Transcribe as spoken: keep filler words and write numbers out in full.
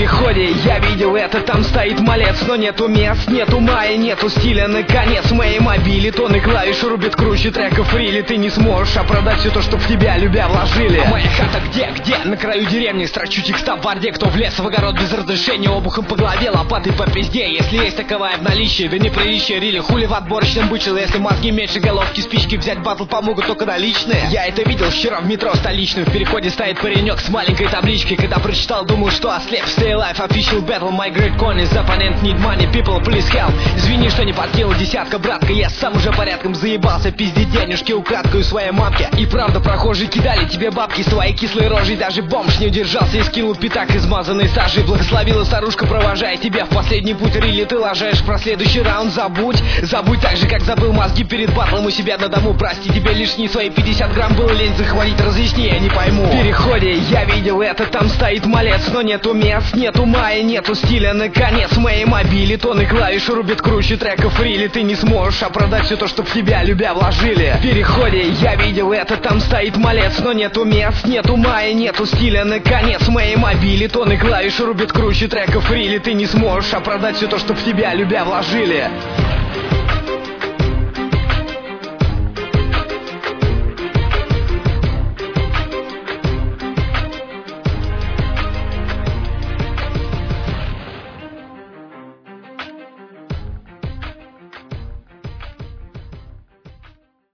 переходе я видел это, там стоит малец, но нету мест, нету мая, нету стиля. Наконец мои мобили, тонны клавиш рубит круче треков рили. Ты не сможешь оправдать все то, что в тебя любя вложили. А моя хата где, где? На краю деревни, строчу текста в варде. Кто влез в огород без разрешения, обухом по голове, лопатой по пизде. Если есть таковая в наличии, да неприличие рили. Хули в отборочном бычил, если мозги меньше головки, спички взять батл помогут только наличные. Я это видел вчера в метро столичном. В переходе стоит паренек с маленькой табличкой. Когда прочитал, думаю, что ослеп. Stay alive, official battle, my great con is opponent, need money, people, please help. Извини, что не подкинул десятка, братка. Я сам уже порядком заебался пиздить денежки украдкою своей мамке. И правда, прохожие кидали тебе бабки свои кислые рожи. Даже бомж не удержался и скинул пятак измазанной сажей. Благословила старушка, провожая тебя в последний путь. Рили, ты лажаешь про следующий раунд, забудь. Забудь так же, как забыл мозги перед батлом у себя на дому. Прости, тебе лишние свои пятьдесят грамм было лень захватить, разъясни, я не пойму. В переходе я видел это, там стоит малец, но нету мест, нету мая, нету стиля. Наконец мои мобили, тонны клавиш рубит круче треков рили. Ты не сможешь оправдать все то, что в тебя любя вложили. В переходе я видел это, там стоит малец, но нету мест, нету мая, нету стиля. Наконец мои мобили, тонны клавиш рубит круче треков рили. Ты не сможешь оправдать все то, что в тебя любя вложили.